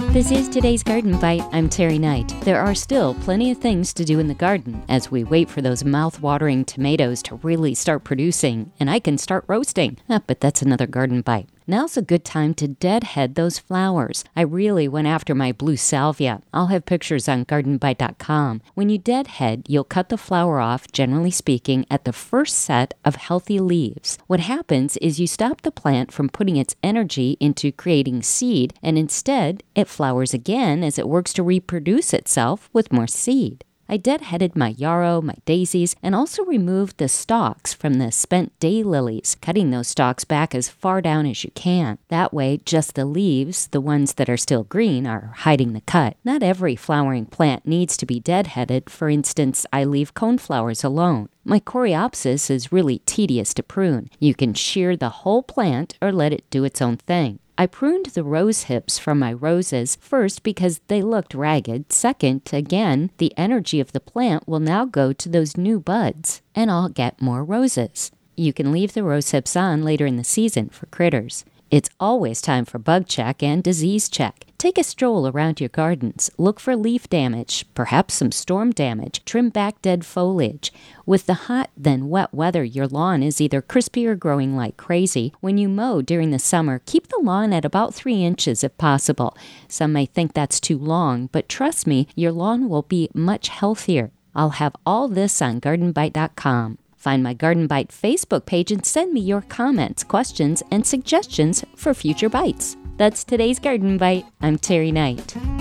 This is today's Garden Bite. I'm Terry Knight. There are still plenty of things to do in the garden as we wait for those mouth-watering tomatoes to really start producing, and I can start roasting. But that's another Garden Bite. Now's a good time to deadhead those flowers. I really went after my blue salvia. I'll have pictures on gardenbite.com. When you deadhead, you'll cut the flower off, generally speaking, at the first set of healthy leaves. What happens is you stop the plant from putting its energy into creating seed, and instead, it flowers again as it works to reproduce itself with more seed. I deadheaded my yarrow, my daisies, and also removed the stalks from the spent daylilies, cutting those stalks back as far down as you can. That way, just the leaves, the ones that are still green, are hiding the cut. Not every flowering plant needs to be deadheaded. For instance, I leave coneflowers alone. My coreopsis is really tedious to prune. You can shear the whole plant or let it do its own thing. I pruned the rose hips from my roses, first because they looked ragged. Second, again, the energy of the plant will now go to those new buds, and I'll get more roses. You can leave the rose hips on later in the season for critters. It's always time for bug check and disease check. Take a stroll around your gardens. Look for leaf damage, perhaps some storm damage. Trim back dead foliage. With the hot, then wet weather, your lawn is either crispy or growing like crazy. When you mow during the summer, keep the lawn at about 3 inches if possible. Some may think that's too long, but trust me, your lawn will be much healthier. I'll have all this on gardenbite.com. Find my Garden Bite Facebook page and send me your comments, questions, and suggestions for future bites. That's today's Garden Bite. I'm Terry Knight.